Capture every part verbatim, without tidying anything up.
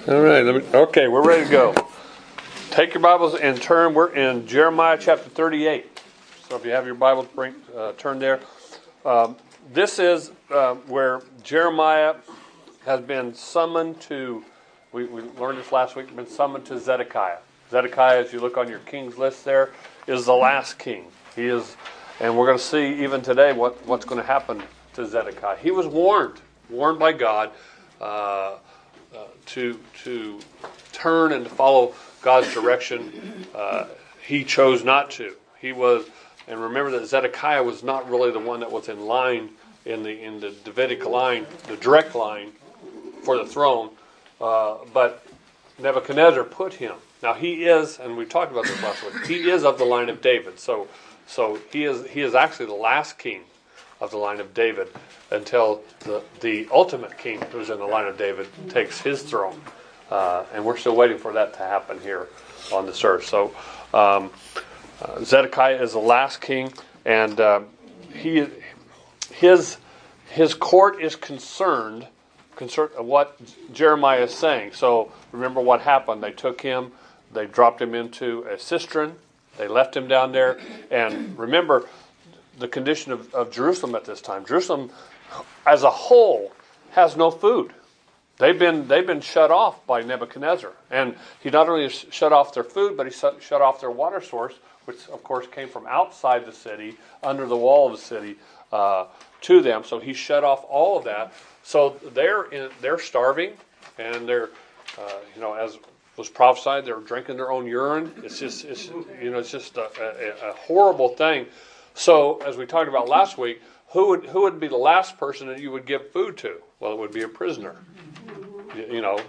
All right. Let me, okay, we're ready to go. Take your Bibles and turn. We're in Jeremiah chapter thirty-eight. So if you have your Bibles, bring uh, turn there. Um, this is uh, where Jeremiah has been summoned to. We, we learned this last week. Been summoned to Zedekiah. Zedekiah, as you look on your king's list, there is the last king. He is, and we're going to see even today what, what's going to happen to Zedekiah. He was warned, warned by God. Uh, Uh, to to turn and to follow God's direction. Uh, he chose not to. He was, and remember that Zedekiah was not really the one that was in line in the in the Davidic line, the direct line for the throne. Uh, but Nebuchadnezzar put him. Now he is, and we talked about this last week. He is of the line of David. So so he is he is actually the last king of the line of David until the the ultimate king who's in the line of David takes his throne. Uh, and we're still waiting for that to happen here on this earth. So um, uh, Zedekiah is the last king, and uh, he his his court is concerned concerned of what Jeremiah is saying. So remember what happened. They took him, they dropped him into a cistern, they left him down there, and remember the condition of, of Jerusalem at this time. Jerusalem, as a whole, has no food. They've been they've been shut off by Nebuchadnezzar, and he not only shut off their food, but he shut, shut off their water source, which of course came from outside the city, under the wall of the city, uh, to them. So he shut off all of that. So they're in, they're starving, and they're uh, you know as was prophesied, they're drinking their own urine. It's just it's you know it's just a, a, a horrible thing. So, as we talked about last week, who would who would be the last person that you would give food to? Well, it would be a prisoner. You, you know,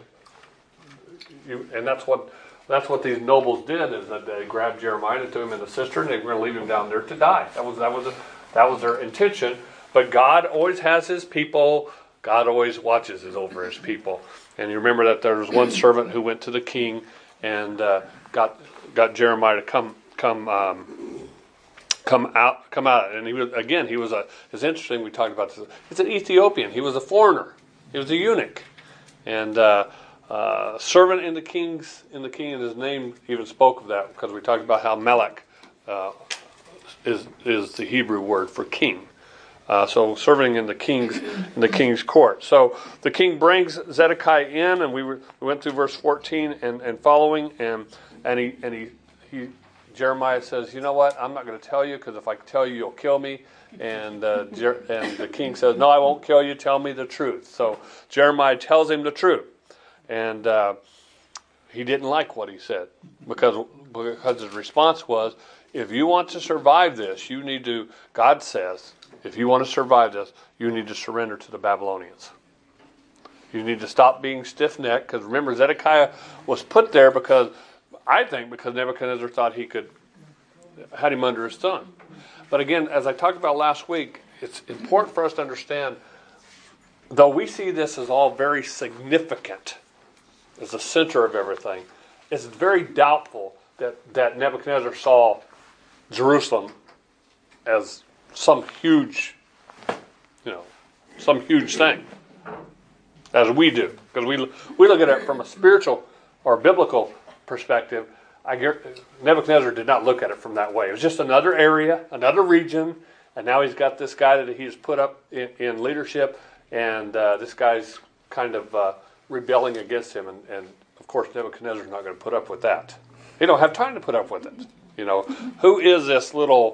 you, and that's what that's what these nobles did, is that they grabbed Jeremiah and threw him in the cistern. They were going to leave him down there to die. That was that was a, that was their intention. But God always has His people. God always watches over His people. And you remember that there was one servant who went to the king and uh, got got Jeremiah to come come. Um, Come out, come out, and he was again. He was a. It's interesting. We talked about this. He's an Ethiopian. He was a foreigner. He was a eunuch, and uh, uh, servant in the king's in the king. And his name even spoke of that, because we talked about how Melech uh, is is the Hebrew word for king. Uh, so serving in the king's in the king's court. So the king brings Zedekiah in, and we, were, we went through verse fourteen and, and following, and and he and he he. Jeremiah says, you know what, I'm not going to tell you, because if I tell you, you'll kill me. And uh, Jer- and the king says, no, I won't kill you, tell me the truth. So Jeremiah tells him the truth. And uh, he didn't like what he said, because, because his response was, if you want to survive this, you need to, God says, if you want to survive this, you need to surrender to the Babylonians. You need to stop being stiff-necked, because remember, Zedekiah was put there because I think because Nebuchadnezzar thought he could, had him under his thumb. But again, as I talked about last week, it's important for us to understand, though we see this as all very significant, as the center of everything, it's very doubtful that, that Nebuchadnezzar saw Jerusalem as some huge, you know, some huge thing, as we do. Because we, we look at it from a spiritual or biblical perspective. I get, Nebuchadnezzar did not look at it from that way. It was just another area, another region, and now he's got this guy that he's put up in, in leadership, and uh, this guy's kind of uh, rebelling against him, and, and of course Nebuchadnezzar's not going to put up with that. He don't have time to put up with it. You know, who is this little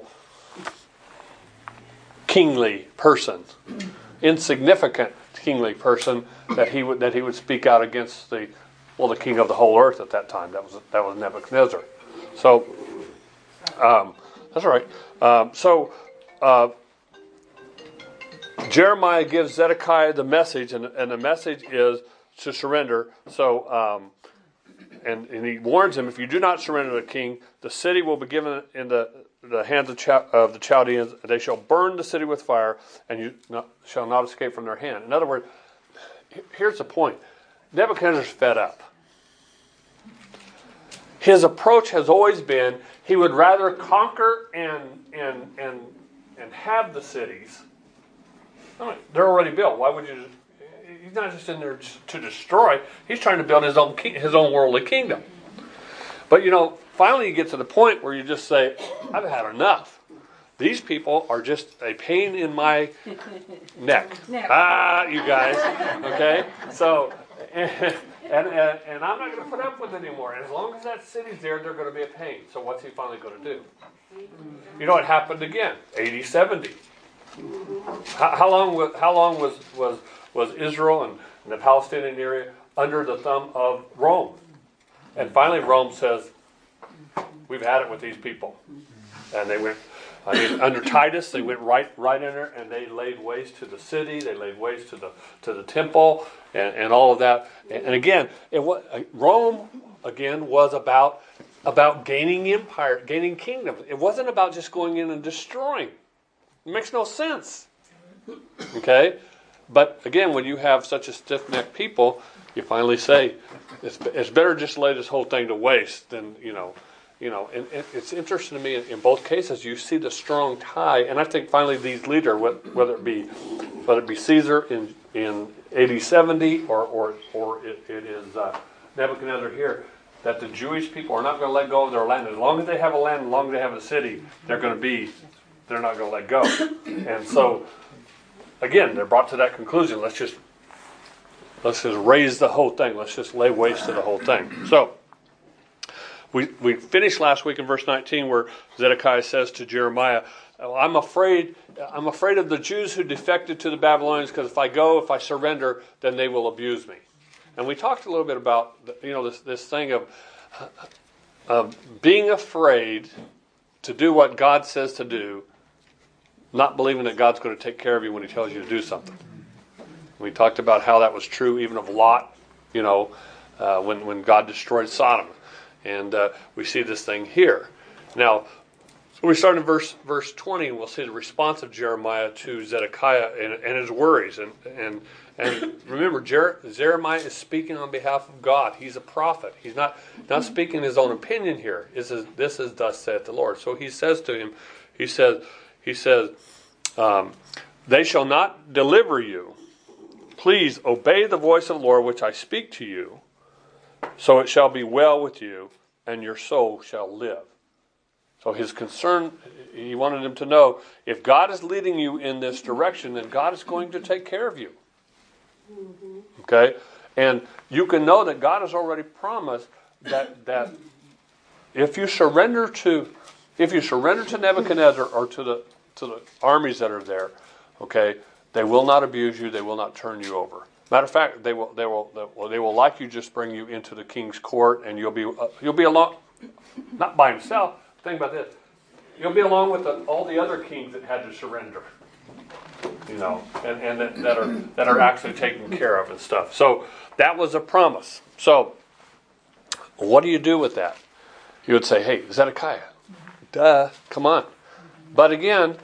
kingly person, insignificant kingly person that he would that he would speak out against the Well, the king of the whole earth at that time. That was that was Nebuchadnezzar. So, um, that's all right. Um, so, uh, Jeremiah gives Zedekiah the message, and, and the message is to surrender. So, um, and, and he warns him, if you do not surrender to the king, the city will be given in the, the hands of, Ch- of the Chaldeans. They shall burn the city with fire, and you not, shall not escape from their hand. In other words, here's the point. Nebuchadnezzar's fed up. His approach has always been he would rather conquer and and and and have the cities. I mean, they're already built. Why would you? not just in there to destroy. He's trying to build his own his own worldly kingdom. But you know, finally you get to the point where you just say, I've had enough. These people are just a pain in my neck. Ah, you guys. Okay? So, and, and, and I'm not going to put up with it anymore. And as long as that city's there, they're going to be a pain. So what's he finally going to do? You know, it happened again. A D seventy. How, how long was how long was, was, was Israel and, and the Palestinian area under the thumb of Rome? And finally Rome says, we've had it with these people. And they went, I mean, under Titus, they went right right in there and they laid waste to the city, they laid waste to the to the temple and, and all of that. And, and again, it was, Rome, again, was about about gaining empire, gaining kingdoms. It wasn't about just going in and destroying. It makes no sense. Okay? But again, when you have such a stiff-necked people, you finally say, it's, it's better just to lay this whole thing to waste than, you know, you know, and, and it's interesting to me in, in both cases, you see the strong tie, and I think finally these leaders, whether it be whether it be Caesar in in A D seventy or or or it, it is uh, Nebuchadnezzar here, that the Jewish people are not going to let go of their land. As long as they have a land, as long as they have a city, they're going to be, they're not going to let go. And so, again, they're brought to that conclusion. Let's just let's just raise the whole thing. Let's just lay waste to the whole thing. So. We we finished last week in verse nineteen where Zedekiah says to Jeremiah, I'm afraid I'm afraid of the Jews who defected to the Babylonians because if I go, if I surrender, then they will abuse me. And we talked a little bit about, you know, this, this thing of, of being afraid to do what God says to do, not believing that God's going to take care of you when he tells you to do something. We talked about how that was true even of Lot, you know, uh, when, when God destroyed Sodom. And uh, we see this thing here. Now, so we start in verse verse twenty, and we'll see the response of Jeremiah to Zedekiah and, and his worries. And and and remember, Jer- Jeremiah is speaking on behalf of God. He's a prophet. He's not not speaking his own opinion here. This is this is thus saith the Lord. So he says to him, he says he says, um, they shall not deliver you. Please obey the voice of the Lord which I speak to you. So it shall be well with you, and your soul shall live. So his concern, he wanted him to know, if God is leading you in this direction, then God is going to take care of you. Okay? And you can know that God has already promised that that if you surrender to if you surrender to Nebuchadnezzar or to the to the armies that are there, okay, they will not abuse you, they will not turn you over. Matter of fact, they will, they will, they will, they will like you just bring you into the king's court, and you'll be, uh, you'll be along, not by himself. Think about this: you'll be along with the, all the other kings that had to surrender, you know, and, and that, that are that are actually taken care of and stuff. So that was a promise. So what do you do with that? You would say, "Hey, Zedekiah, duh, come on." But again,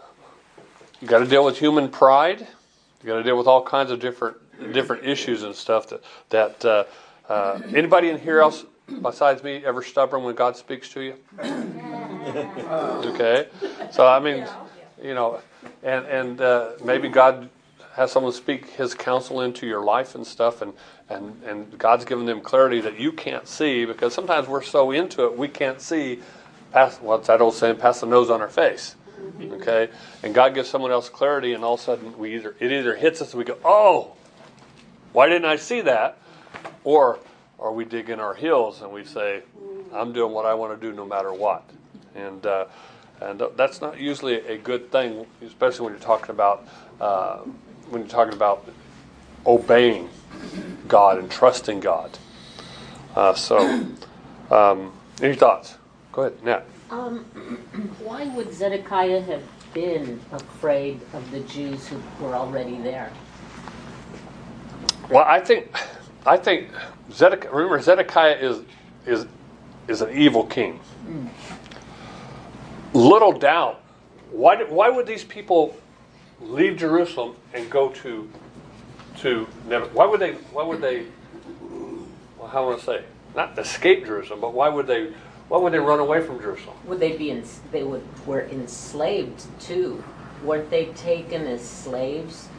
you got to deal with human pride. You got to deal with all kinds of different different issues and stuff that that uh, uh, anybody in here else besides me ever stubborn when God speaks to you? Okay, so I mean, you know, and and uh, maybe God has someone speak His counsel into your life and stuff, and and and God's given them clarity that you can't see because sometimes we're so into it we can't see past what's that old saying, past the nose on our face. Okay, and God gives someone else clarity, and all of a sudden we either it either hits us and we go, "Oh, why didn't I see that?" Or or we dig in our heels and we say, "I'm doing what I want to do no matter what." And uh, and that's not usually a good thing, especially when you're talking about uh, when you're talking about obeying God and trusting God. Uh, so, um, any thoughts? Go ahead, Nat. Um, why would Zedekiah have been afraid of the Jews who were already there? Well, I think, I think Zedekiah. Remember, Zedekiah is is is an evil king. Mm. Little doubt. Why did, why would these people leave Jerusalem and go to to Nebuchadnezzar? Why would they? Why would they? Well, how do I want to say? Not escape Jerusalem, but why would they? Why would they run away from Jerusalem? Would they be? In, they would were enslaved too. Weren't they taken as slaves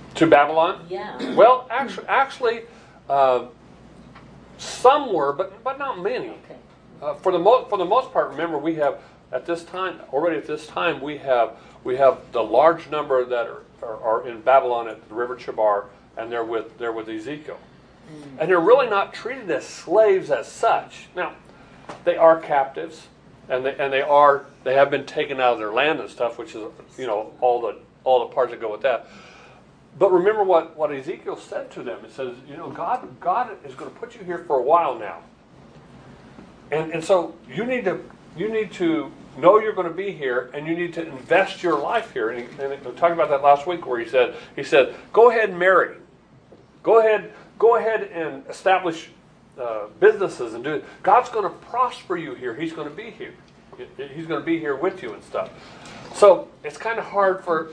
To Babylon? Yeah. Well, actually, actually, uh, some were, but but not many. Okay. Uh, for the most for the most part, remember we have at this time already at this time we have we have the large number that are, are, are in Babylon at the river Chebar, and they're with they're with Ezekiel, mm. and they're really not treated as slaves as such. Now, they are captives, and they and they are they have been taken out of their land and stuff, which is you know all the all the parts that go with that. But remember what, what Ezekiel said to them. It says, you know, God God is going to put you here for a while now. And and so you need to you need to know you're going to be here, and you need to invest your life here. And, he, and we talked about that last week, where he said he said, go ahead and marry, go ahead go ahead and establish uh, businesses and do it. God's going to prosper you here. He's going to be here. He's going to be here with you and stuff. So it's kind of hard for.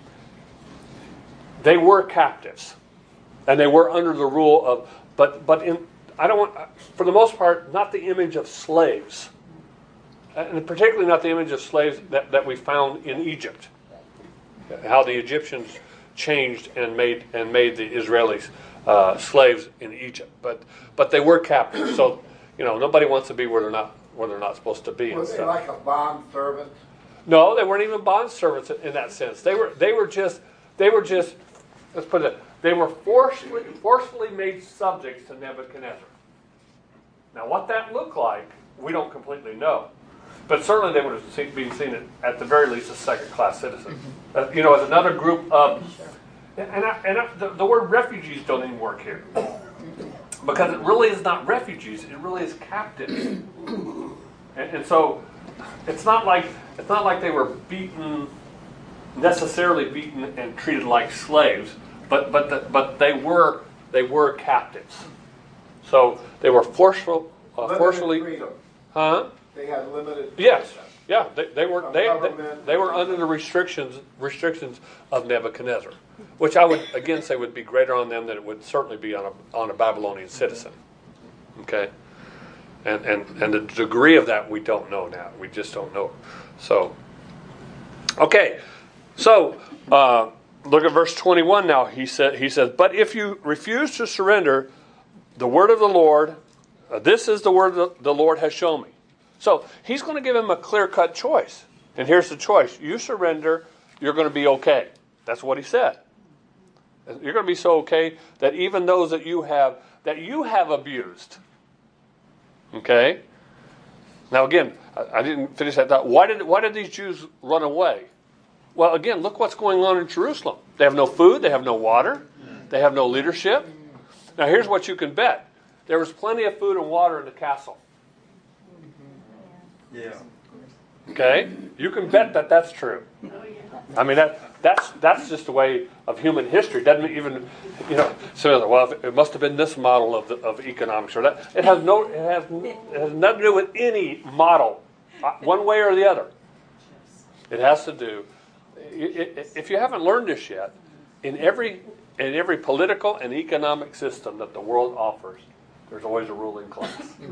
They were captives, and they were under the rule of, but but in I don't want, for the most part, not the image of slaves, and particularly not the image of slaves that, that we found in Egypt. How the Egyptians changed and made and made the Israelis uh, slaves in Egypt, but but they were captives. So you know nobody wants to be where they're not where they're not supposed to be. Were and they stuff. like a bond servant? No, they weren't even bond servants in that sense. They were they were just they were just. Let's put it, they were forcefully, forcefully made subjects to Nebuchadnezzar. Now, what that looked like, we don't completely know. But certainly they would have seen, been seen at the very least as second-class citizens. Uh, you know, as another group of... And, I, and I, the, the word refugees don't even work here. Because it really is not refugees, it really is captives. And, and so, it's not like it's not like they were beaten... necessarily beaten and treated like slaves, but but the, but they were they were captives. So they were forceful, uh, forcefully. Freedom. Huh? They had limited. Yes. Yeah. They, they were they, they Government. they were under the restrictions restrictions of Nebuchadnezzar, which I would again say would be greater on them than it would certainly be on a on a Babylonian citizen. Okay. And and and the degree of that we don't know now. We just don't know. So. Okay. So, uh, look at verse twenty-one now. He said, he says, but if you refuse to surrender the word of the Lord, uh, this is the word that the Lord has shown me. So, he's going to give him a clear-cut choice. And here's the choice. You surrender, you're going to be okay. That's what he said. You're going to be so okay that even those that you have, that you have abused. Okay? Now again, I, I didn't finish that thought. Why did, why did these Jews run away? Well, again, look what's going on in Jerusalem. They have no food. They have no water. They have no leadership. Now, here's what you can bet. There was plenty of food and water in the castle. Yeah. Okay? You can bet that that's true. I mean, that that's that's just a way of human history. It doesn't even, you know, so, well, it must have been this model of the, of economics or that. It has no, it has, it has nothing to do with any model, one way or the other. It has to do. If you haven't learned this yet, in every in every political and economic system that the world offers, there's always a ruling class.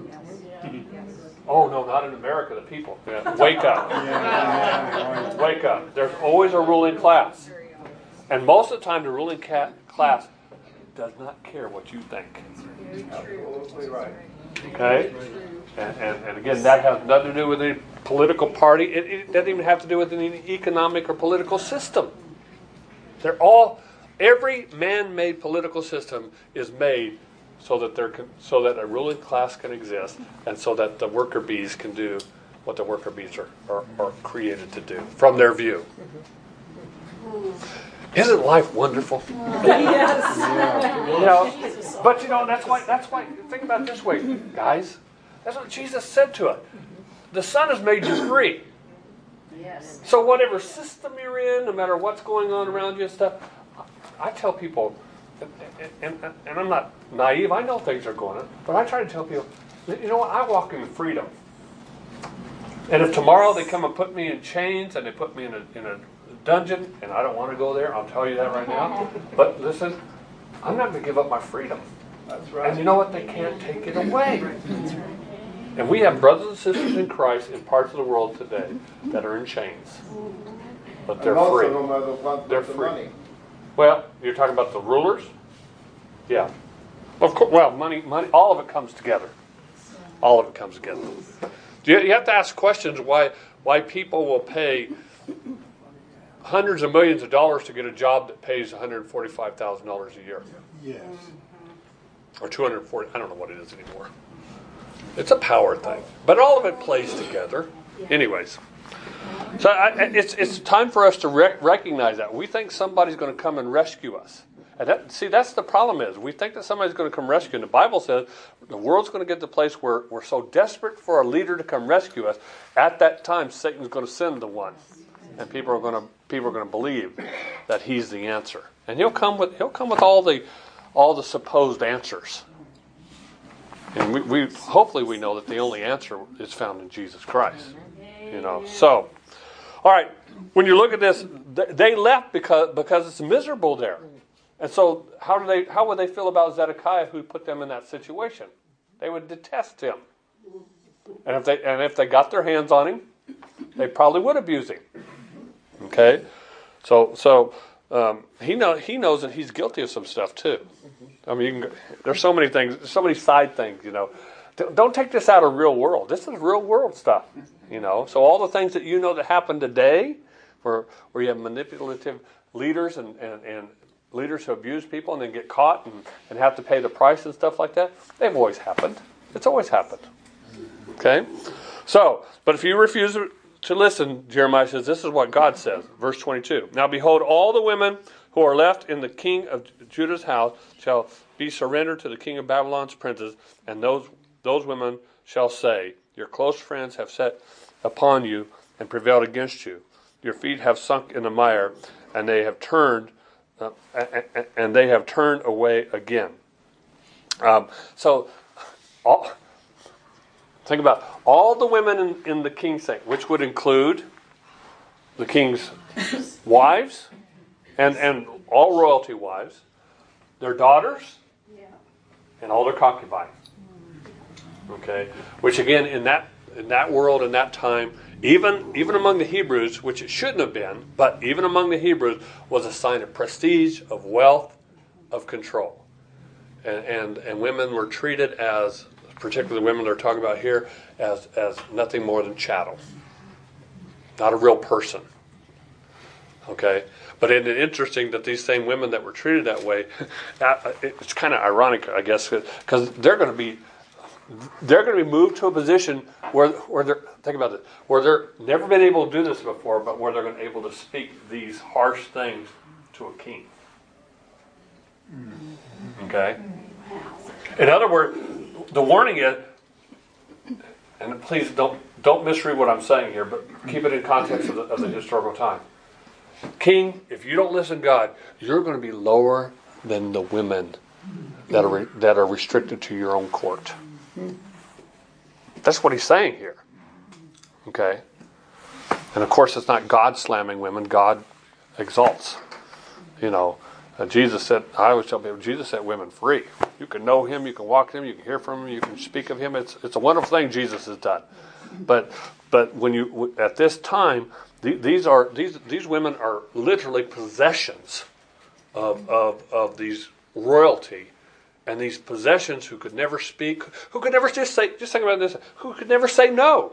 Oh no, not in America. The people. Yeah. Wake up. Wake up. There's always a ruling class, and most of the time, the ruling ca- class does not care what you think. Absolutely right. Okay, and, and and again, that has nothing to do with any political party. It, it doesn't even have to do with any economic or political system. They're all, every man-made political system is made so that there can, so that a ruling class can exist, and so that the worker bees can do what the worker bees are, are, are created to do from their view. Isn't life wonderful? Yes. You know, but you know that's why. That's why. Think about it this way, guys. That's what Jesus said to us. The Son has made you free. Yes. So whatever system you're in, no matter what's going on around you and stuff, I tell people, and, and, and I'm not naive. I know things are going on, but I try to tell people, you know what? I walk in freedom. And if tomorrow they come and put me in chains and they put me in a in a dungeon, and I don't want to go there, I'll tell you that right now. But listen, I'm not going to give up my freedom. That's right. And you know what? They can't take it away. And we have brothers and sisters in Christ in parts of the world today that are in chains. But they're and most free. of them are the ones They're with the free. money. Well, you're talking about the rulers? Yeah. Of course. Well, money, money, all of it comes together. All of it comes together. You, you have to ask questions why why people will pay hundreds of millions of dollars to get a job that pays one hundred forty-five thousand dollars a year. Yes. Or two hundred forty, I don't know what it is anymore. It's a power thing. But all of it plays together. Anyways. So I, it's it's time for us to rec- recognize that. We think somebody's going to come and rescue us. And that, see, that's the problem is. We think that somebody's going to come rescue. And the Bible says the world's going to get to the place where we're so desperate for a leader to come rescue us. At that time, Satan's going to send the one. And people are going to people are going to believe that he's the answer. And he'll come with he'll come with all the all the supposed answers. And we, we hopefully we know that the only answer is found in Jesus Christ. You know. So, all right. When you look at this, they left because because it's miserable there. And so, how do they? How would they feel about Zedekiah, who put them in that situation? They would detest him. And if they and if they got their hands on him, they probably would abuse him. Okay, so so um, he know he knows that he's guilty of some stuff too. I mean, you can, there's so many things, so many side things. You know, don't take this out of real world. This is real world stuff. You know, so all the things that you know that happen today, where where you have manipulative leaders and and, and leaders who abuse people and then get caught and, and have to pay the price and stuff like that, they've always happened. It's always happened. Okay? So, but if you refuse to listen, Jeremiah says, this is what God says. Verse twenty-two. Now behold, all the women who are left in the king of Judah's house shall be surrendered to the king of Babylon's princes, and those those women shall say, your close friends have set upon you and prevailed against you. Your feet have sunk in the mire, and they have turned Uh, and, and they have turned away again. Um, so, all, think about all the women in, in the king's thing, which would include the king's wives and, and all royalty wives, their daughters, and all their concubines. Okay, which again in that in that world in that time. Even even among the Hebrews, which it shouldn't have been, but even among the Hebrews, was a sign of prestige, of wealth, of control. And and, and women were treated as, particularly the women they're talking about here, as, as nothing more than chattel. Not a real person. Okay? But isn't it interesting that these same women that were treated that way, it's kind of ironic, I guess, because they're going to be They're going to be moved to a position where, where they're, think about this, where they're never been able to do this before, but where they're going to be able to speak these harsh things to a king. Okay? In other words, the warning is, and please don't don't misread what I'm saying here, but keep it in context of the, of the historical time. King, if you don't listen to God, you're going to be lower than the women that are that are restricted to your own court. That's what he's saying here. Okay? And of course it's not God slamming women. God exalts. You know, uh, Jesus said, I always tell people, Jesus set women free. You can know him, you can walk with him, you can hear from him, you can speak of him. It's it's a wonderful thing Jesus has done. But but when you at this time, the, these are these these women are literally possessions of of of these royalty. And these possessions who could never speak, who could never just say, just think about this, who could never say no.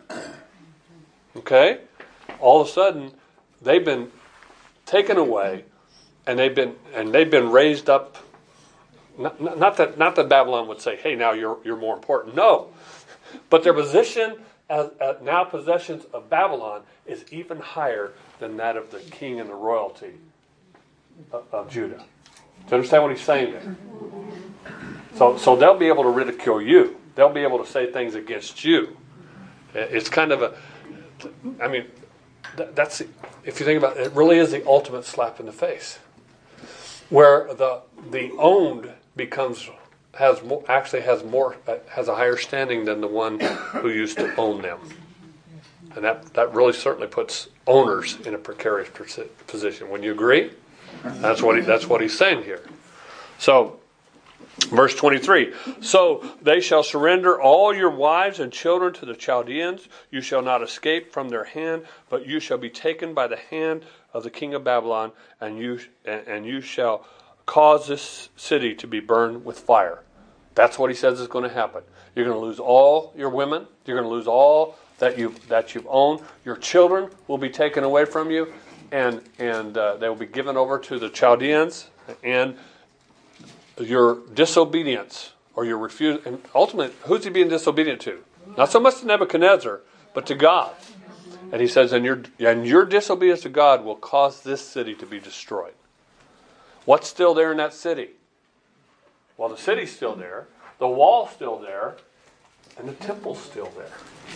Okay? All of a sudden, they've been taken away, and they've been and they've been raised up. Not, not that not that Babylon would say, hey, now you're you're more important. No. But their position as, as now possessions of Babylon is even higher than that of the king and the royalty of, of Judah. Do you understand what he's saying there? So, so they'll be able to ridicule you. They'll be able to say things against you. It's kind of a, I mean, that's, if you think about it, it really is the ultimate slap in the face. Where the the owned becomes, has more, actually has more, has a higher standing than the one who used to own them. And that, that really certainly puts owners in a precarious position. Wouldn't you agree? That's what he, that's what he's saying here. So, Verse twenty-three, so they shall surrender all your wives and children to the Chaldeans. You shall not escape from their hand, but you shall be taken by the hand of the king of Babylon, and you and, and you shall cause this city to be burned with fire. That's what he says is going to happen. You're going to lose all your women. You're going to lose all that you that you've owned. Your children will be taken away from you, and and uh, they will be given over to the Chaldeans. And your disobedience or your refusal, and ultimately, who's he being disobedient to? Not so much to Nebuchadnezzar, but to God. And he says, and your and your disobedience to God will cause this city to be destroyed. What's still there in that city? Well, the city's still there, the wall's still there, and the temple's still there.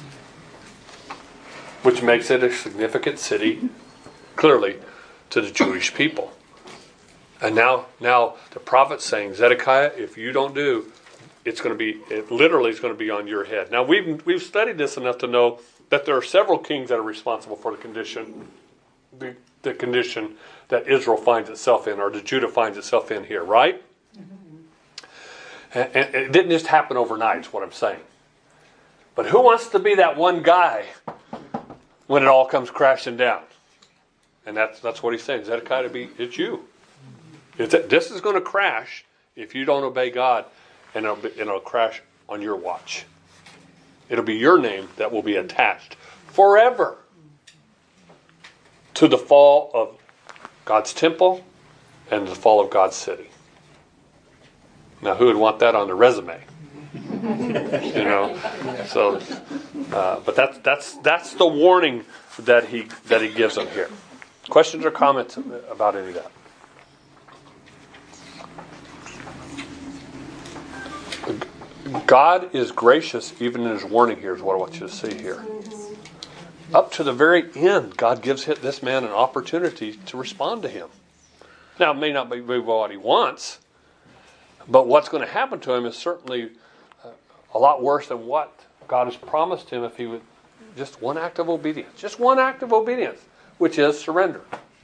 Which makes it a significant city, clearly, to the Jewish people. And now, now the prophet's saying, Zedekiah, if you don't do, it's going to be, it literally is going to be on your head. Now, we've we've studied this enough to know that there are several kings that are responsible for the condition, the, the condition that Israel finds itself in, or that Judah finds itself in here, right? Mm-hmm. And, and it didn't just happen overnight, is what I'm saying. But who wants to be that one guy when it all comes crashing down? And that's that's what he's saying. Zedekiah, to be, it's you. It's, this is going to crash if you don't obey God, and it'll, be, it'll crash on your watch. It'll be your name that will be attached forever to the fall of God's temple and the fall of God's city. Now, who would want that on the resume? You know, so, uh, but that's that's that's the warning that he that he gives them here. Questions or comments about any of that? God is gracious even in his warning here, is what I want you to see here. Up to the very end, God gives this man an opportunity to respond to him. Now, it may not be what he wants, but what's going to happen to him is certainly a lot worse than what God has promised him if he would just one act of obedience. Just one act of obedience, which is surrender.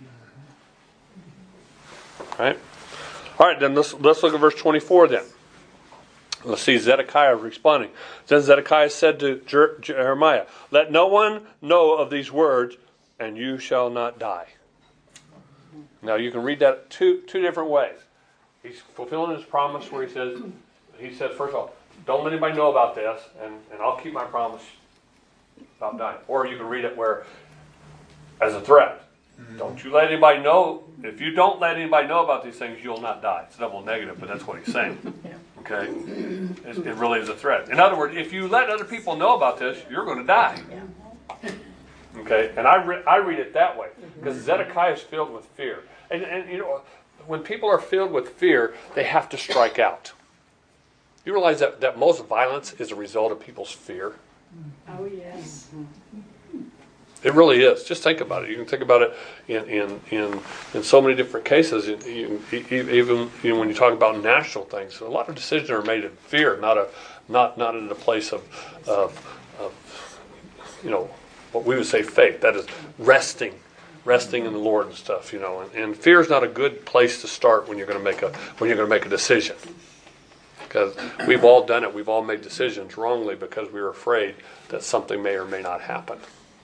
All right? All right, then let's, let's look at verse twenty-four then. Let's see Zedekiah responding. Then Zedekiah said to Jer- Jeremiah, let no one know of these words, and you shall not die. Now you can read that two two different ways. He's fulfilling his promise where he says, he says, first of all, don't let anybody know about this, and, and I'll keep my promise about dying. Or you can read it where, as a threat. Don't you let anybody know. If you don't let anybody know about these things, you'll not die. It's double negative, but that's what he's saying. Okay? It, it really is a threat. In other words, if you let other people know about this, you're going to die. Okay? And I, re- I read it that way. Because Zedekiah is filled with fear. And, and, you know, when people are filled with fear, they have to strike out. You realize that, that most violence is a result of people's fear? Oh, yes. It really is. Just think about it. You can think about it in in, in, in so many different cases. You, you, even you know, when you talk about national things, a lot of decisions are made in fear, not a not not in the place of, of, of you know what we would say faith. That is resting, resting in the Lord and stuff. You know, and, and fear is not a good place to start when you're going to make a when you're going to make a decision. Because we've all done it. We've all made decisions wrongly because we were afraid that something may or may not happen.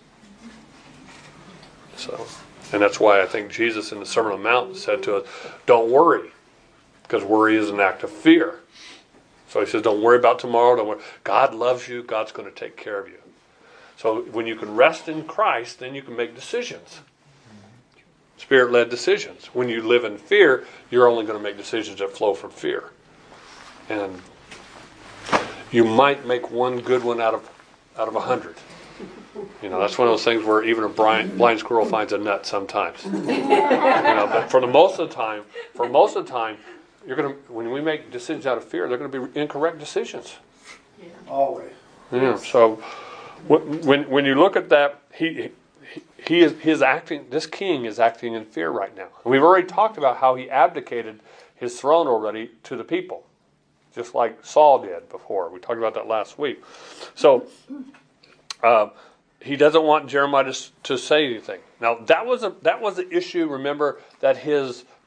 So, and that's why I think Jesus in the Sermon on the Mount said to us, don't worry, because worry is an act of fear. So he says, don't worry about tomorrow. Don't worry. God loves you. God's going to take care of you. So when you can rest in Christ, then you can make decisions. Spirit-led decisions. When you live in fear, you're only going to make decisions that flow from fear. And you might make one good one out of out of a hundred. You know, that's one of those things where even a blind, blind squirrel finds a nut sometimes. You know, but for the most of the time, for most of the time, you're going to when we make decisions out of fear, they're going to be incorrect decisions. Yeah. Always. Yeah. So when when you look at that, he he, he is he is acting. This king is acting in fear right now. And we've already talked about how he abdicated his throne already to the people, just like Saul did before. We talked about that last week. So. Uh, He doesn't want Jeremiah to, to say anything. Now that was a that was an issue. Remember that his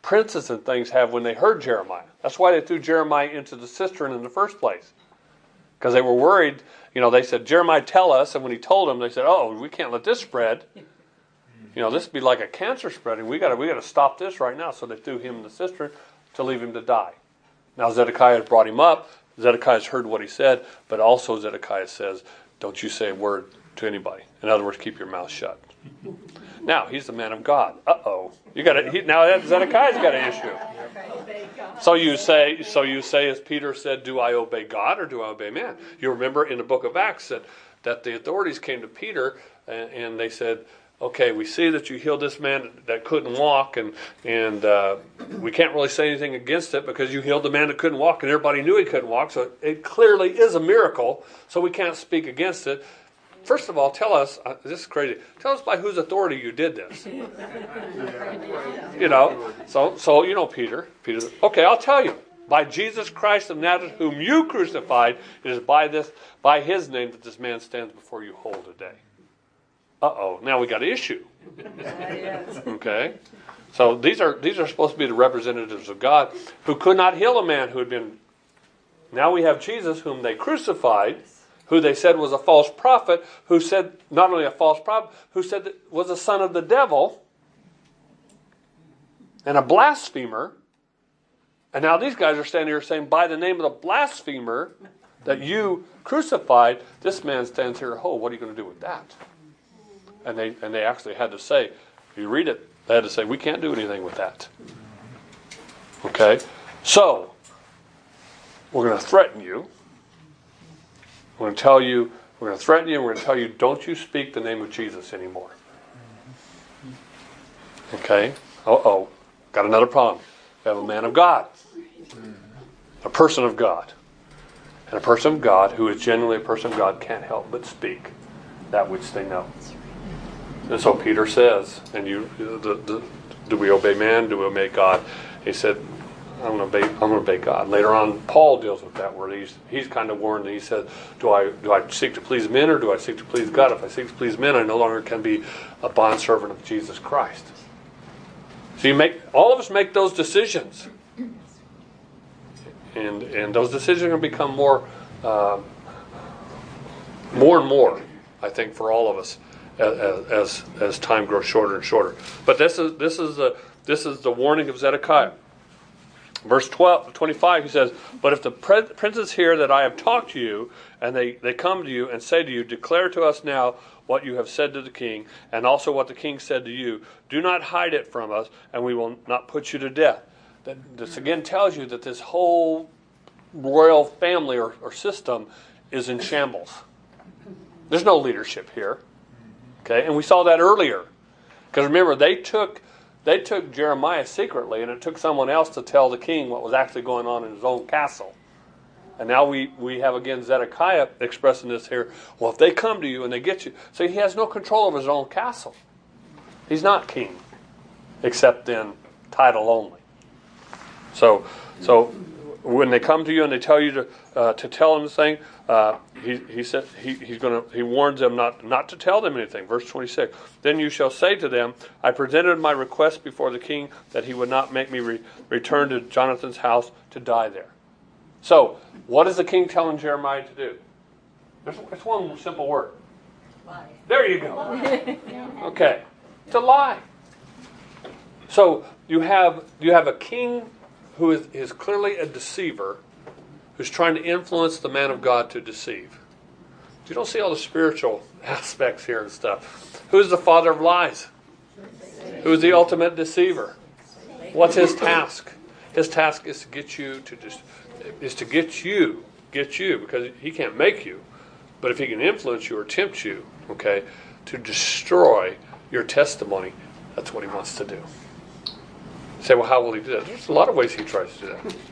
princes and things have when they heard Jeremiah. That's why they threw Jeremiah into the cistern in the first place. Because they were worried. You know, they said, Jeremiah, tell us. And when he told them, they said, oh, we can't let this spread. You know, this would be like a cancer spreading. We got to we got to stop this right now. So they threw him in the cistern to leave him to die. Now Zedekiah has brought him up. Zedekiah has heard what he said. But also Zedekiah says, don't you say a word to anybody. In other words, keep your mouth shut. Now, he's the man of God. Uh-oh. You got he, now Zedekiah's got an issue. So you say, so you say, as Peter said, do I obey God or do I obey man? You remember in the book of Acts that, that the authorities came to Peter and, and they said, okay, we see that you healed this man that couldn't walk, and and uh, we can't really say anything against it because you healed the man that couldn't walk, and everybody knew he couldn't walk, so it clearly is a miracle, so we can't speak against it. First of all, tell us, uh, this is crazy, tell us by whose authority you did this. You know, so, so you know Peter. Peter said, okay, I'll tell you. By Jesus Christ of Nazareth, whom you crucified, it is by this, by his name that this man stands before you whole today. Uh-oh, now we got an issue. Okay? So these are these are supposed to be the representatives of God who could not heal a man who had been... Now we have Jesus, whom they crucified, who they said was a false prophet, who said, not only a false prophet, who said that was a son of the devil, and a blasphemer. And now these guys are standing here saying, by the name of the blasphemer that you crucified, this man stands here whole. What are you going to do with that? And they and they actually had to say, if you read it, they had to say, we can't do anything with that. Okay? So, we're going to threaten you. We're going to tell you, we're going to threaten you, and we're going to tell you, don't you speak the name of Jesus anymore. Okay? Uh-oh. Got another problem. We have a man of God. A person of God. And a person of God who is genuinely a person of God can't help but speak that which they know. And so Peter says, and you, the, the, do we obey man? Do we obey God? He said, I'm going to obey. I'm going to obey God. Later on, Paul deals with that word. He's he's kind of warned. And he said, do I do I seek to please men or do I seek to please God? If I seek to please men, I no longer can be a bondservant of Jesus Christ. So you make all of us make those decisions, and and those decisions are going to become more, uh, more and more, I think, for all of us. As, as as time grows shorter and shorter, but this is this is the this is the warning of Zedekiah. Verse twelve, twenty-five, he says, "But if the princes hear that I have talked to you, and they, they come to you and say to you, declare to us now what you have said to the king, and also what the king said to you. Do not hide it from us, and we will not put you to death." That this again tells you that this whole royal family or, or system is in shambles. There's no leadership here. Okay, and we saw that earlier. Because remember, they took they took Jeremiah secretly, and it took someone else to tell the king what was actually going on in his own castle. And now we, we have again Zedekiah expressing this here. Well, if they come to you and they get you, so he has no control over his own castle. He's not king, except in title only. So so when they come to you and they tell you to uh, to tell them this thing, uh, he he said he he's going to he warns them not not to tell them anything. Verse twenty-six. Then you shall say to them, I presented my request before the king that he would not make me re- return to Jonathan's house to die there. So what is the king telling Jeremiah to do? There's it's one simple word. Lie. There you go. Okay, to lie. So you have you have a king who is, is clearly a deceiver, who's trying to influence the man of God to deceive. You don't see all the spiritual aspects here and stuff. Who's the father of lies? Who's the ultimate deceiver? What's his task? His task is to get you to just is to get you, get you, because he can't make you, but if he can influence you or tempt you, okay, to destroy your testimony, that's what he wants to do. You say, well, how will he do that? There's a lot of ways he tries to do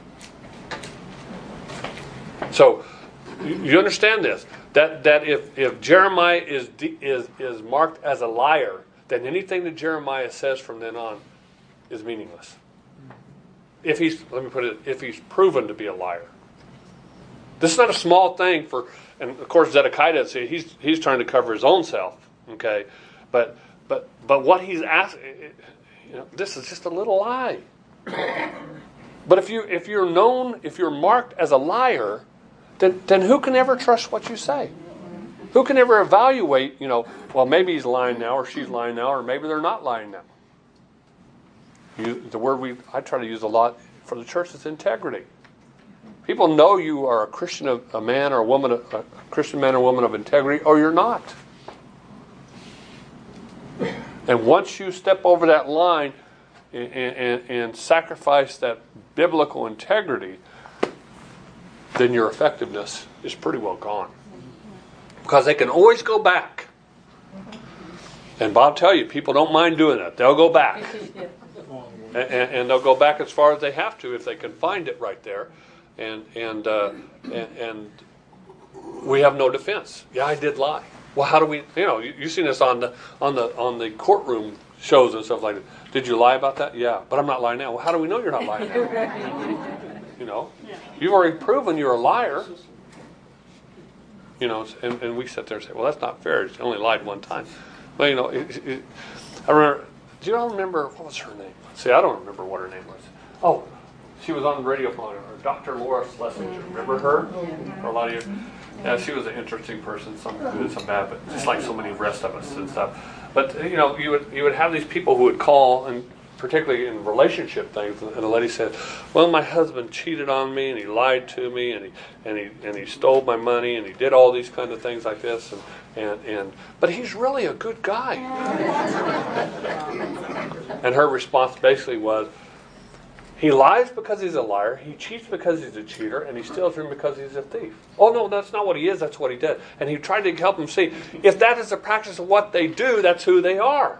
that. So, you, you understand this, that that if, if Jeremiah is is is marked as a liar, then anything that Jeremiah says from then on is meaningless. If he's, let me put it, if he's proven to be a liar. This is not a small thing for, and of course Zedekiah does say he's he's trying to cover his own self, okay, but but but what he's asking, you know, this is just a little lie. But if you if you're known, if you're marked as a liar, then then who can ever trust what you say? Who can ever evaluate, you know, well, maybe he's lying now, or she's lying now, or maybe they're not lying now. You, the word we I try to use a lot for the church is integrity. People know you are a Christian, a man or a woman, a Christian man or woman of integrity, or you're not. And once you step over that line and, and, and sacrifice that biblical integrity, then your effectiveness is pretty well gone. Because they can always go back. And Bob tell you, people don't mind doing that. They'll go back. and, and they'll go back as far as they have to if they can find it right there. And and, uh, and and we have no defense. Yeah, I did lie. Well, how do we? You know, you, you've seen this on the on the on the courtroom shows and stuff like that. Did you lie about that? Yeah, but I'm not lying now. Well, how do we know you're not lying now? You know, you've already proven you're a liar. You know, and, and we sit there and say, well, that's not fair. She only lied one time. Well, you know, it, it, I remember. Do you all remember what was her name? See, I don't remember what her name was. Oh. She was on the radio phone, Doctor Laura Schlesinger. Remember her? For a lot of years. Yeah, she was an interesting person, some good, some bad, but just like so many rest of us and stuff. But you know, you would you would have these people who would call, and particularly in relationship things, and the lady said, "Well, my husband cheated on me, and he lied to me, and he and he and he stole my money, and he did all these kind of things like this, and and, and but he's really a good guy." And her response basically was, he lies because he's a liar, he cheats because he's a cheater, and he steals from him because he's a thief. Oh no, that's not what he is, that's what he did. And he tried to help him see, if that is the practice of what they do, that's who they are.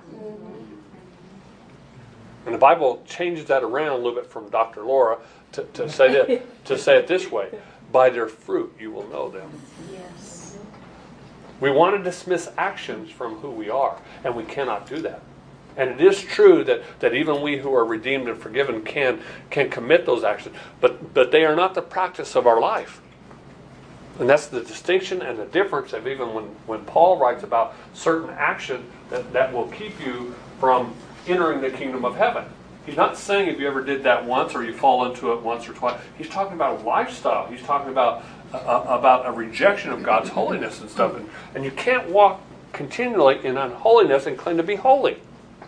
And the Bible changes that around a little bit from Doctor Laura to, to say that, to say it this way: by their fruit you will know them. Yes. We want to dismiss actions from who we are, and we cannot do that. And it is true that, that even we who are redeemed and forgiven can can commit those actions, but but they are not the practice of our life. And that's the distinction and the difference of even when, when Paul writes about certain action that, that will keep you from entering the kingdom of heaven. He's not saying if you ever did that once or you fall into it once or twice. He's talking about a lifestyle. He's talking about uh, about a rejection of God's holiness and stuff. And, and you can't walk continually in unholiness and claim to be holy.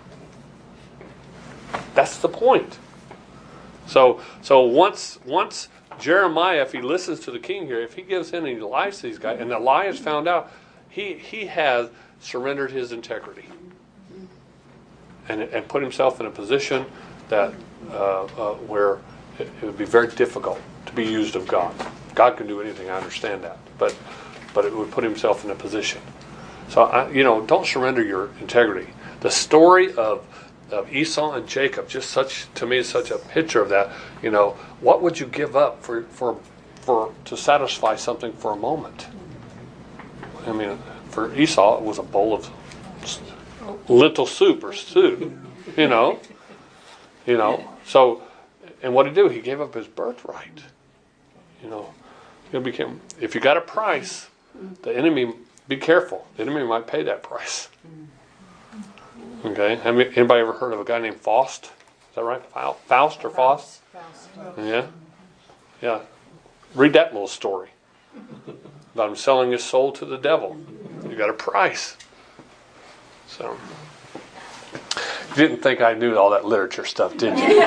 That's the point. So so once once Jeremiah, if he listens to the king here, if he gives in and he lies to these guys, and the lie is found out, he he has surrendered his integrity. And, and put himself in a position that uh, uh, where it, it would be very difficult to be used of God. God can do anything, I understand that. But but it would put himself in a position. So, I, you know, don't surrender your integrity. The story of of Esau and Jacob, just such to me is such a picture of that. You know, what would you give up for for for to satisfy something for a moment? I mean, for Esau, it was a bowl of lentil soup or stew. You know, you know. So, and what did he do? He gave up his birthright. You know, it became. If you got a price, the enemy. Be careful. The enemy might pay that price. Okay, have anybody ever heard of a guy named Faust? Is that right? Faust or Faust? Faust. Yeah, yeah. Read that little story about him selling his soul to the devil. You got a price. So, you didn't think I knew all that literature stuff, did you?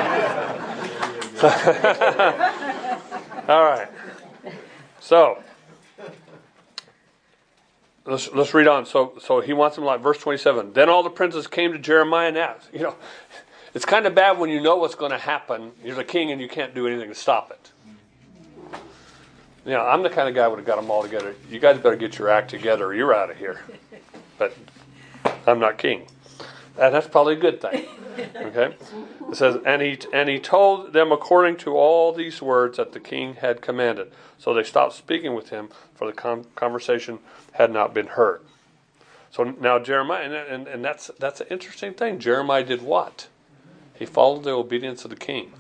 All right. So. Let's let's read on. So so he wants him like verse twenty-seven. Then all the princes came to Jeremiah and asked. You know, it's kind of bad when you know what's going to happen. You're the king and you can't do anything to stop it. You know, I'm the kind of guy who would have got them all together. You guys better get your act together or you're out of here. But I'm not king. And that's probably a good thing. Okay? It says, and he and he told them according to all these words that the king had commanded. So they stopped speaking with him, for the con- conversation had not been heard. So now Jeremiah, and, and, and that's that's an interesting thing. Jeremiah did what? He followed the obedience of the king.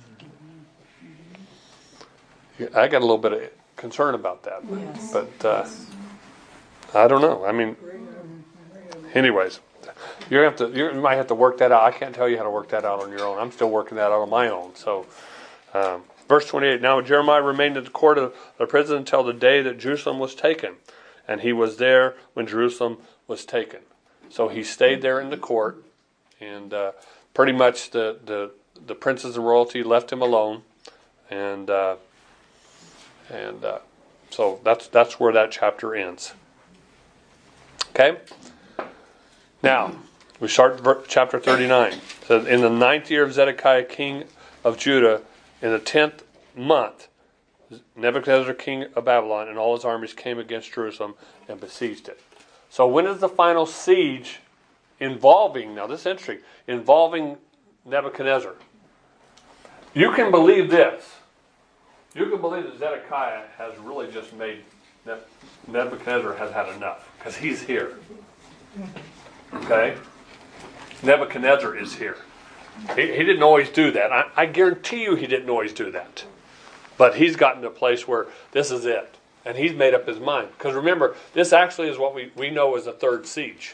I got a little bit of concern about that, yes. but uh, I don't know. I mean, anyways, You're gonna have to, you might have to work that out. I can't tell you how to work that out on your own. I'm still working that out on my own. So, um, verse twenty-eight, now Jeremiah remained in the court of the prison until the day that Jerusalem was taken. And he was there when Jerusalem was taken. So he stayed there in the court. And uh, pretty much the, the, the princes and royalty left him alone. And uh, and uh, so that's that's where that chapter ends. Okay? Now, we start chapter thirty-nine. It says, in the ninth year of Zedekiah, king of Judah, in the tenth month, Nebuchadnezzar, king of Babylon, and all his armies came against Jerusalem and besieged it. So when is the final siege involving, now this is interesting, involving Nebuchadnezzar? You can believe this. You can believe that Zedekiah has really just made, Nebuchadnezzar has had enough, because he's here. Okay? Nebuchadnezzar is here. He, he didn't always do that. I, I guarantee you he didn't always do that. But he's gotten to a place where this is it. And he's made up his mind. Because remember, this actually is what we, we know as the third siege.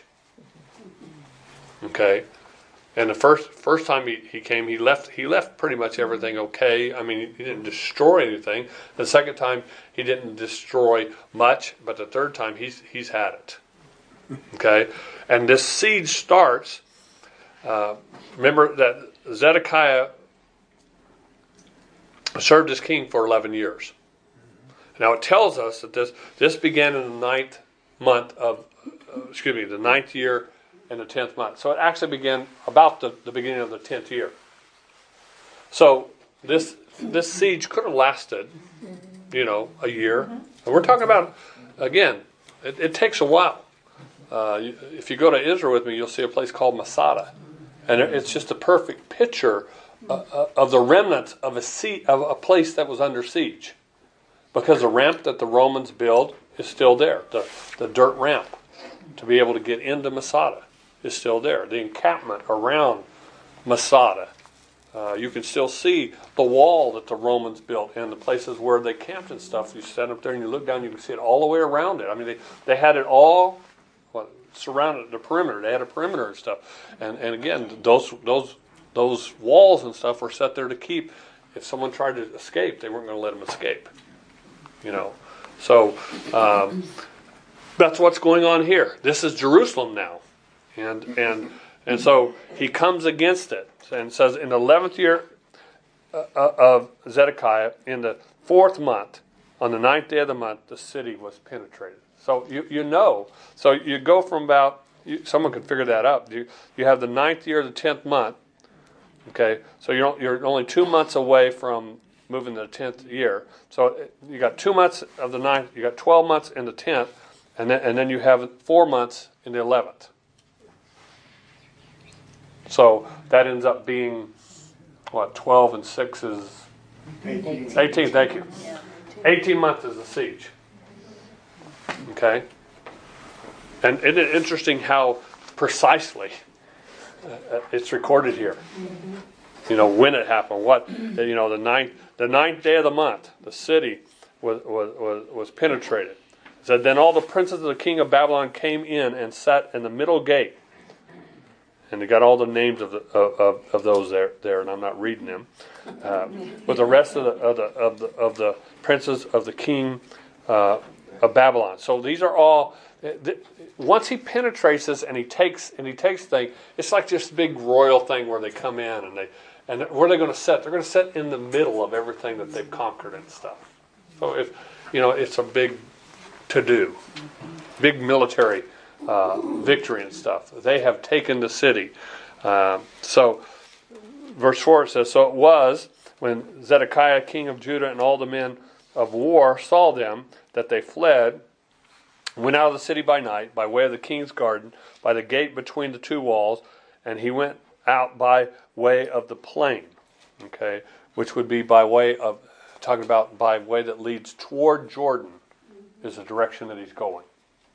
Okay? And the first first time he, he came, he left he left pretty much everything okay. I mean, he didn't destroy anything. The second time, he didn't destroy much. But the third time, he's he's had it. Okay? And this siege starts, uh, remember that Zedekiah served as king for eleven years. Now it tells us that this this began in the ninth month of, uh, excuse me, the ninth year and the tenth month. So it actually began about the, the beginning of the tenth year. So this this siege could have lasted, you know, a year. And we're talking about, again, it, it takes a while. Uh, if you go to Israel with me, you'll see a place called Masada. And it's just a perfect picture uh, of the remnants of a, sea, of a place that was under siege. Because the ramp that the Romans build is still there. The, the dirt ramp to be able to get into Masada is still there. The encampment around Masada. Uh, you can still see the wall that the Romans built and the places where they camped and stuff. You stand up there and you look down, you can see it all the way around it. I mean, they, they had it all what, surrounded the perimeter. They had a perimeter and stuff. And and again, those those those walls and stuff were set there to keep. If someone tried to escape, they weren't going to let them escape. You know, so um, that's what's going on here. This is Jerusalem now, and and and so he comes against it and says, in the eleventh year of Zedekiah, in the fourth month, on the ninth day of the month, the city was penetrated. So you you know, so you go from about, you, someone could figure that out. You you have the ninth year, the tenth month. Okay, so you're you're only two months away from moving to the tenth year. So you got two months of the ninth, you got twelve months in the tenth, and then and then you have four months in the eleventh. So that ends up being what, twelve and six is eighteen. eighteen, thank you. eighteen months is the siege. Okay? And isn't it interesting how precisely uh, it's recorded here? You know, when it happened, what, you know, the ninth, the ninth day of the month, the city was was was, was penetrated. It said, then all the princes of the king of Babylon came in and sat in the middle gate. And they got all the names of the, of, of those there, there, and I'm not reading them. Uh, with the rest of the of the of the, of the princes of the king uh, of Babylon. So these are all. Th- once he penetrates this and he takes and he takes things, it's like this big royal thing where they come in and they and where are they going to sit? They're going to sit in the middle of everything that they've conquered and stuff. So if you know, it's a big to do, big military. Uh, victory and stuff. They have taken the city. Uh, so, verse four says, so it was when Zedekiah, king of Judah, and all the men of war saw them, that they fled, went out of the city by night, by way of the king's garden, by the gate between the two walls, and he went out by way of the plain, okay, which would be by way of, talking about by way that leads toward Jordan, is the direction that he's going.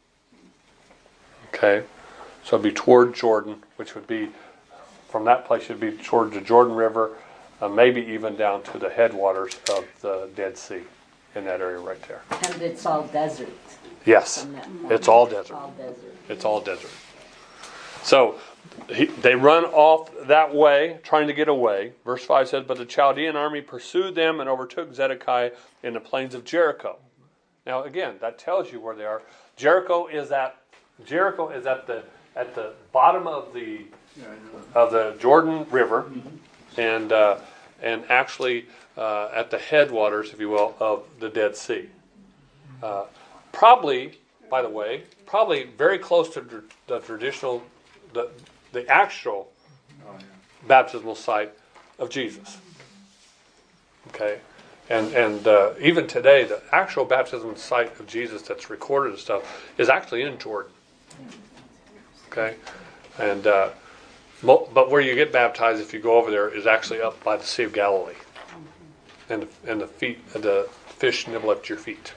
Okay, so it'd be toward Jordan, which would be, from that place, it'd be toward the Jordan River, uh, maybe even down to the headwaters of the Dead Sea, in that area right there. And it's all desert. Yes, it's all desert. All desert. It's all desert. So he, they run off that way, trying to get away. Verse five says, "But the Chaldean army pursued them and overtook Zedekiah in the plains of Jericho." Now again, that tells you where they are. Jericho is at Jericho is at the at the bottom of the of the Jordan River, and uh, and actually uh, at the headwaters, if you will, of the Dead Sea. Uh, probably, by the way, probably very close to tr- the traditional, the the actual baptismal site of Jesus. Okay, and and uh, even today, the actual baptismal site of Jesus that's recorded and stuff is actually in Jordan. Okay, and uh, mo- but where you get baptized if you go over there is actually up by the Sea of Galilee, and the, and the feet the fish nibble at your feet.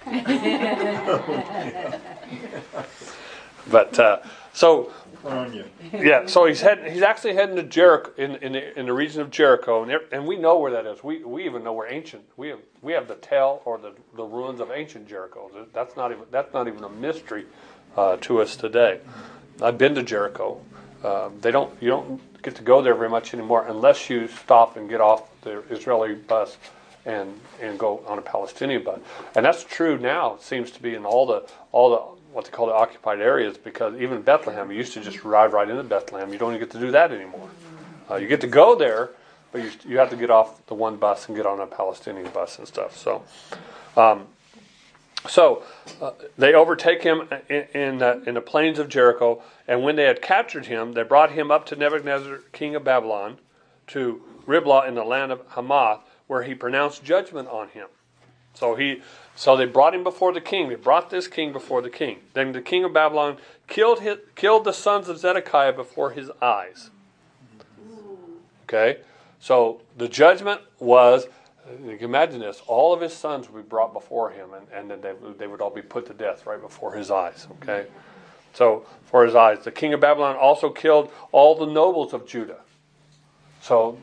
But uh, so yeah, so he's heading. He's actually heading to Jericho in in the, in the region of Jericho, and there, and we know where that is. We we even know where ancient we have we have the tell or the, the ruins of ancient Jericho. That's not even that's not even a mystery uh, to us today. I've been to Jericho. Uh, they don't you don't get to go there very much anymore unless you stop and get off the Israeli bus and and go on a Palestinian bus. And that's true now. It seems to be in all the all the what they call the occupied areas, because even Bethlehem, you used to just drive right into Bethlehem. You don't even get to do that anymore. Uh, you get to go there, but you you have to get off the one bus and get on a Palestinian bus and stuff. So. Um, So uh, they overtake him in in, uh, in the plains of Jericho, and when they had captured him, they brought him up to Nebuchadnezzar, king of Babylon, to Riblah in the land of Hamath, where he pronounced judgment on him. So he, so they brought him before the king. They brought this king before the king. Then the king of Babylon killed his, killed the sons of Zedekiah before his eyes. Okay, so the judgment was. You can imagine this. All of his sons would be brought before him, and, and then they, they would all be put to death right before his eyes. Okay? So, for his eyes. The king of Babylon also killed all the nobles of Judah. So,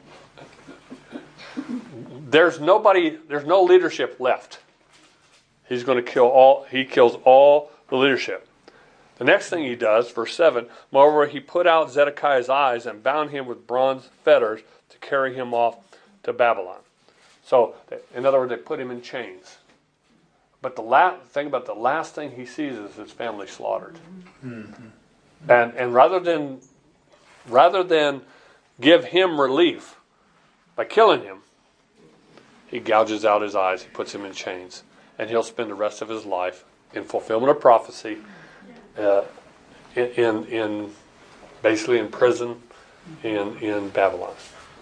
there's nobody, there's no leadership left. He's going to kill all, he kills all the leadership. The next thing he does, verse seven, moreover, he put out Zedekiah's eyes and bound him with bronze fetters to carry him off to Babylon. So, in other words, they put him in chains. But the last thing about the last thing he sees is his family slaughtered. Mm-hmm. And and rather than rather than give him relief by killing him, he gouges out his eyes. He puts him in chains, and he'll spend the rest of his life in fulfillment of prophecy, uh, in, in in basically in prison in in Babylon.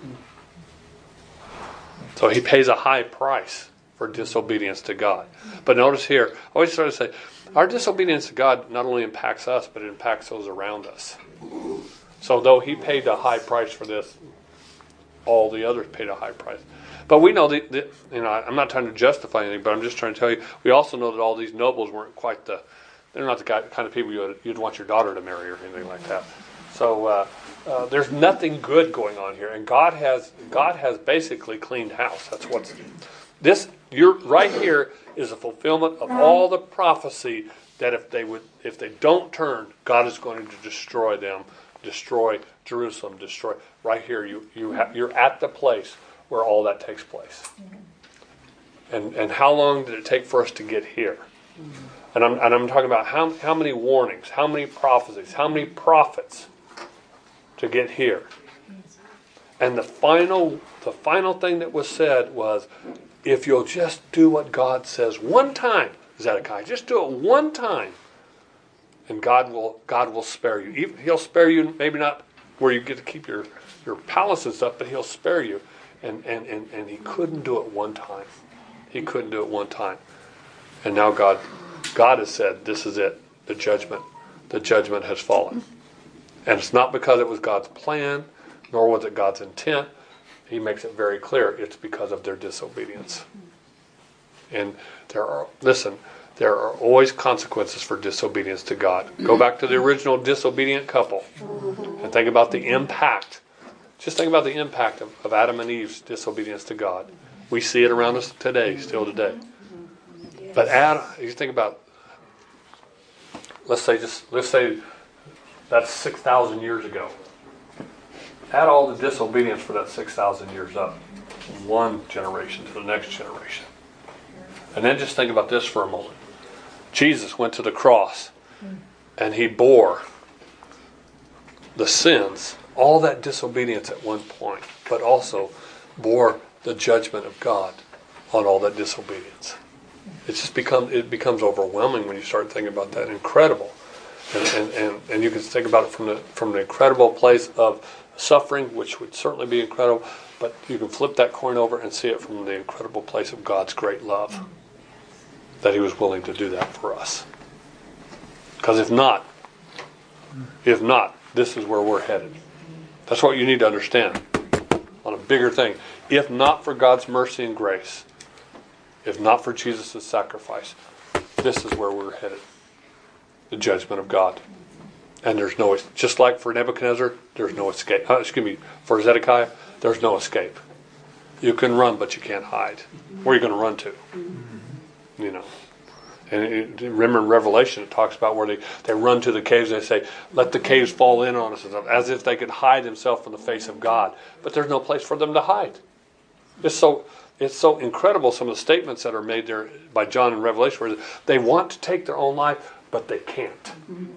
So he pays a high price for disobedience to God. But notice here, I always try to say, our disobedience to God not only impacts us, but it impacts those around us. So though he paid a high price for this, all the others paid a high price. But we know that, that you know, I'm not trying to justify anything, but I'm just trying to tell you, we also know that all these nobles weren't quite the, they're not the kind of people you'd, you'd want your daughter to marry or anything like that. So uh, uh, there's nothing good going on here, and God has God has basically cleaned house. That's what's this. You're right here is a fulfillment of all the prophecy that if they would, if they don't turn, God is going to destroy them, destroy Jerusalem, destroy. Right here, you you have you're at the place where all that takes place. And and how long did it take for us to get here? And I'm and I'm talking about how how many warnings, how many prophecies, how many prophets to get here. And the final the final thing that was said was, if you'll just do what God says one time, Zedekiah, just do it one time, and God will God will spare you. He'll spare you, maybe not where you get to keep your, your palace and stuff, but he'll spare you. And, and, and, and he couldn't do it one time. He couldn't do it one time. And now God God has said, this is it. The judgment. The judgment has fallen. And it's not because it was God's plan, nor was it God's intent. He makes it very clear it's because of their disobedience. And there are, listen, there are always consequences for disobedience to God. Go back to the original disobedient couple and think about the impact. Just think about the impact of, of Adam and Eve's disobedience to God. We see it around us today, still today. But Adam, you think about, let's say just let's say That's six thousand years ago. Add all the disobedience for that six thousand years up. One generation to the next generation. And then just think about this for a moment. Jesus went to the cross and he bore the sins, all that disobedience at one point, but also bore the judgment of God on all that disobedience. It just becomes it becomes overwhelming when you start thinking about that. Incredible. And, and, and, and you can think about it from the from the incredible place of suffering, which would certainly be incredible, but you can flip that coin over and see it from the incredible place of God's great love, that he was willing to do that for us. Because if not, if not, this is where we're headed. That's what you need to understand on a bigger thing. If not for God's mercy and grace, if not for Jesus' sacrifice, this is where we're headed. The judgment of God. And there's no, just like for Nebuchadnezzar, there's no escape. Uh, excuse me, for Zedekiah, there's no escape. You can run, but you can't hide. Where are you going to run to? You know. And it, remember in Revelation, it talks about where they, they run to the caves and they say, let the caves fall in on us, and stuff, as if they could hide themselves from the face of God. But there's no place for them to hide. It's so it's so incredible, some of the statements that are made there by John in Revelation, where they want to take their own life, but they can't.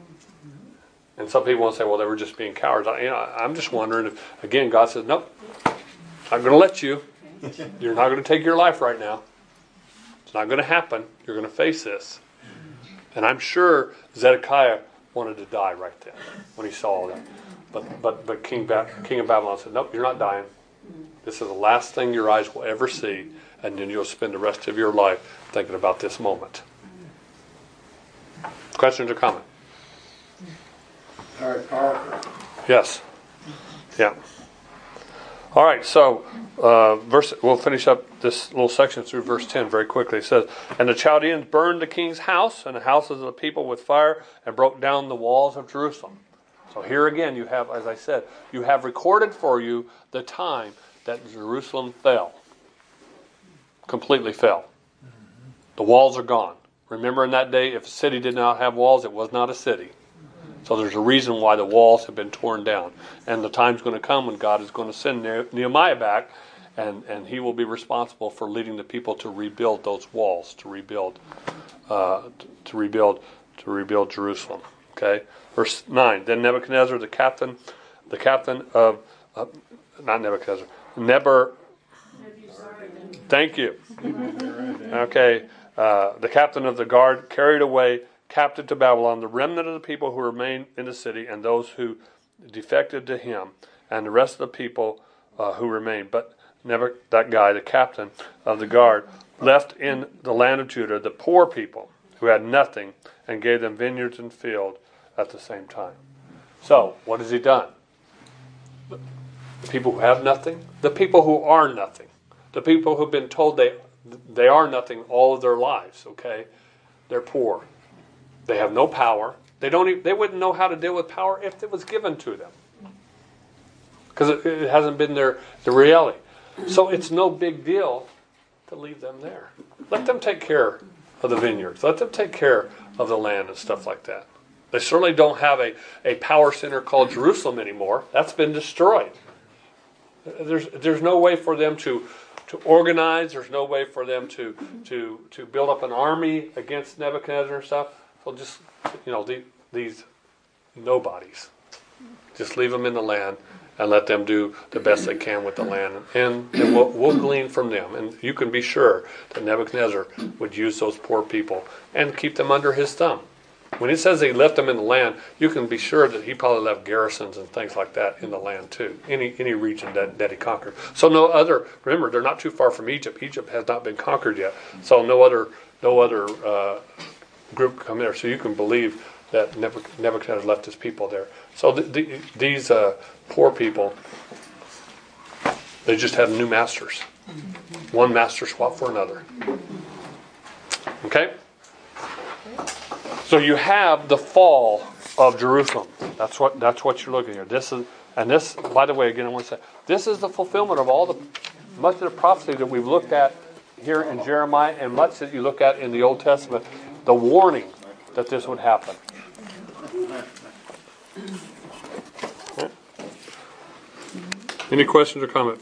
And some people want to say, well, they were just being cowards. I, you know, I'm just wondering if, again, God says, nope, I'm going to let you. You're not going to take your life right now. It's not going to happen. You're going to face this. And I'm sure Zedekiah wanted to die right then when he saw all that. But but but King ba- King of Babylon said, nope, you're not dying. This is the last thing your eyes will ever see, and then you'll spend the rest of your life thinking about this moment. Questions or comments? All right, Carl. Yes. Yeah. All right, so uh, verse. We'll finish up this little section through verse ten very quickly. It says, and the Chaldeans burned the king's house and the houses of the people with fire and broke down the walls of Jerusalem. So here again you have, as I said, you have recorded for you the time that Jerusalem fell. Completely fell. The walls are gone. Remember in that day, if a city did not have walls, it was not a city. So there's a reason why the walls have been torn down. And the time's going to come when God is going to send Nehemiah back, and, and he will be responsible for leading the people to rebuild those walls, to rebuild, uh, to, to rebuild, to rebuild Jerusalem. Okay, verse nine. Then Nebuchadnezzar, the captain, the captain of, uh, not Nebuchadnezzar, Neber. Thank you. Okay, uh, the captain of the guard carried away captive to Babylon the remnant of the people who remained in the city and those who defected to him, and the rest of the people uh, who remained. But never that guy, the captain of the guard, left in the land of Judah the poor people who had nothing, and gave them vineyards and field at the same time. So, what has he done? The people who have nothing, the people who are nothing, the people who've been told they they are nothing all of their lives, okay? They're poor. They have no power. They don't even, they wouldn't know how to deal with power if it was given to them. Because it, it hasn't been their the reality. So it's no big deal to leave them there. Let them take care of the vineyards. Let them take care of the land and stuff like that. They certainly don't have a, a power center called Jerusalem anymore. That's been destroyed. There's there's no way for them to to organize. There's no way for them to to to build up an army against Nebuchadnezzar and stuff. So just, you know, the, these nobodies, just leave them in the land and let them do the best they can with the land, and, and we'll, we'll glean from them. And you can be sure that Nebuchadnezzar would use those poor people and keep them under his thumb. When it says he left them in the land, you can be sure that he probably left garrisons and things like that in the land too, any any region that, that he conquered. So no other, remember, they're not too far from Egypt. Egypt has not been conquered yet. So no other, no other uh, group come there. So you can believe that Nebuchadnezzar left his people there. So the, the, these uh, poor people, they just had new masters. One master swapped for another. Okay? So you have the fall of Jerusalem. That's what that's what you're looking at here. This is, and this, by the way, again, I want to say, this is the fulfillment of all the much of the prophecy that we've looked at here in Jeremiah, and much that you look at in the Old Testament. The warning that this would happen. Any questions or comments?